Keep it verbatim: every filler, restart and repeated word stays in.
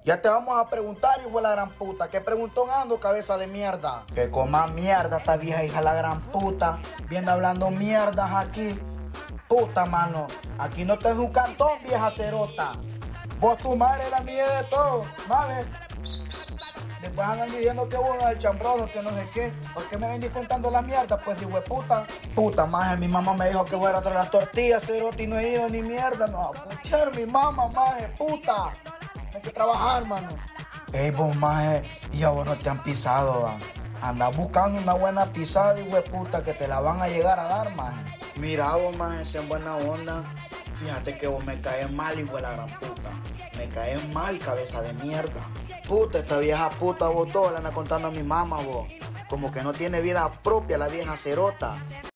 Ya te vamos a preguntar, hijo de la gran puta. ¿Qué preguntón ando, cabeza de mierda? Que coma mierda esta vieja hija de la gran puta. Viene hablando mierdas aquí. Puta, mano. Aquí no te es un cantón, vieja cerota. Vos, tu madre, la mía de todo. Mames. Después andan diciendo que vos el chambroso, que no sé qué. ¿Por qué me venís contando la mierda? Pues, hijo de puta. Puta, maje, mi mamá me dijo que voy a traer las tortillas, cerota, y no he ido ni mierda. No, puchar, mi mamá, maje, puta. Hay que trabajar, mano. Ey, vos, maje, y a vos no te han pisado, va. Andás buscando una buena pisada, hijo de puta, que te la van a llegar a dar, maje. Mira, vos, maje, sé en buena onda. Fíjate que vos me caes mal, hijo de la gran puta. Me caes mal, cabeza de mierda. Puta, esta vieja puta, vos todo le anda contando a mi mamá, vos. Como que no tiene vida propia la vieja cerota.